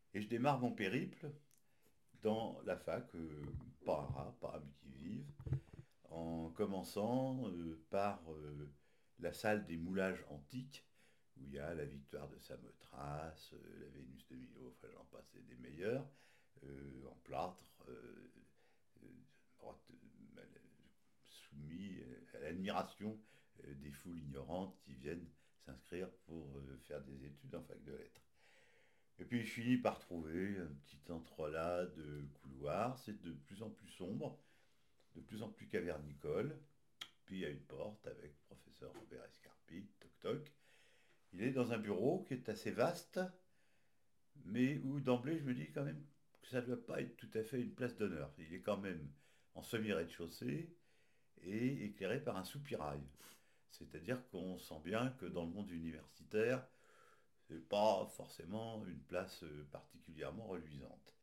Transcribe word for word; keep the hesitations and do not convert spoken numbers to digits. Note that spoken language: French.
Et je démarre mon périple dans la fac, euh, pas un rat, pas un qui vive, en commençant euh, par euh, la salle des moulages antiques, où il y a la victoire de Samothrace, euh, la Vénus de Milo, enfin j'en passe et des meilleurs, euh, en plâtre, euh, euh, droite, euh, soumis à l'admiration euh, des foules ignorantes qui viennent s'inscrire pour euh, faire des études en fac de lettres. Et puis je finis par trouver un petit entrelac de couloirs, c'est de plus en plus sombre, de plus en plus cavernicole. Puis il y a une porte avec professeur Robert Escarpi, toc toc. Il est dans un bureau qui est assez vaste, mais où d'emblée je me dis quand même que ça ne doit pas être tout à fait une place d'honneur. Il est quand même en semi-rez-de-chaussée et éclairé par un soupirail. C'est-à-dire qu'on sent bien que dans le monde universitaire, c'est pas forcément une place euh, particulièrement reluisante.